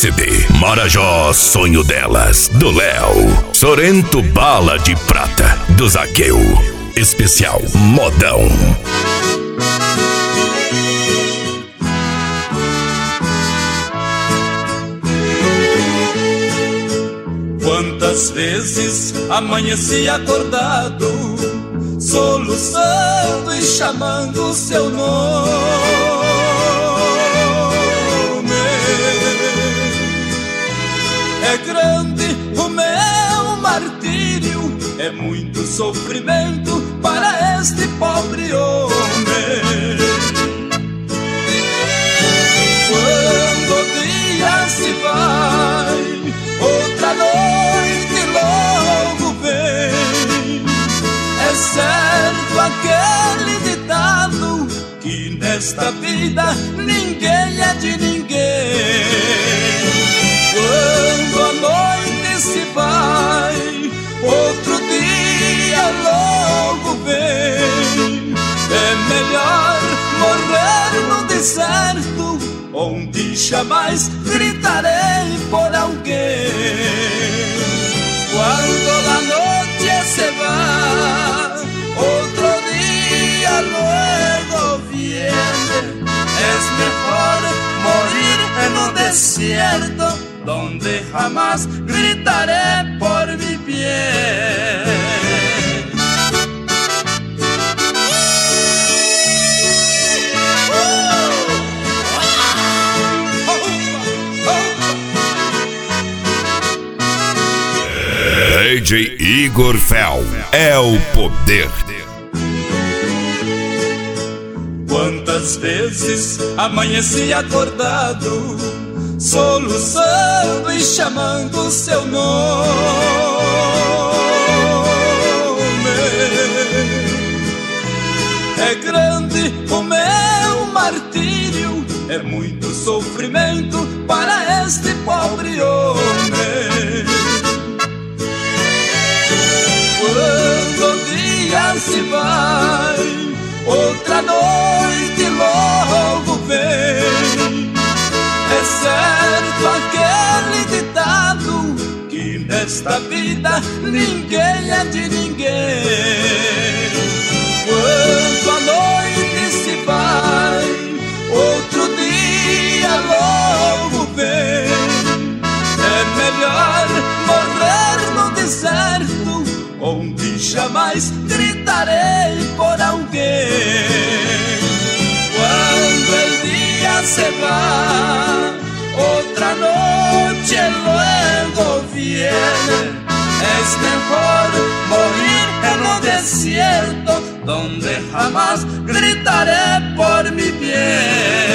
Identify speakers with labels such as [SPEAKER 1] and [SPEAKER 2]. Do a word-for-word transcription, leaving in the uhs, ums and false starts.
[SPEAKER 1] C D Marajó Sonho Delas, do Léo. Sorento Bala de Prata, do Zaqueu. Especial Modão.
[SPEAKER 2] Quantas vezes amanheci acordado, soluçando e chamando seu nome. É grande o meu martírio, é muito sofrimento para este pobre homem. Quando o dia se vai, outra noite logo vem. É certo aquele ditado que nesta vida ninguém é de ninguém. Quando a noite se vai, outro dia logo vem. É melhor morrer no deserto, onde jamais gritarei por alguém. Quando a noite se vai, outro dia luego viene. Es mejor morir no desierto, donde jamás gritaré por mi bien.
[SPEAKER 1] D J Igor Fel é o poder.
[SPEAKER 2] Quantas vezes amanheci acordado, soluçando e chamando seu nome. É grande o meu martírio, é muito sofrimento para este pobre homem. Quando o dia se vai, outra noite logo vem. É certo aquele ditado que nesta vida ninguém é de ninguém. Quando a noite se vai, outro dia logo vem. É melhor morrer no deserto, onde jamais gritarei por alguém. Quando o dia se vai, outra noche luego viene. Es mejor morir en lo desierto, donde jamás gritaré por mi bien.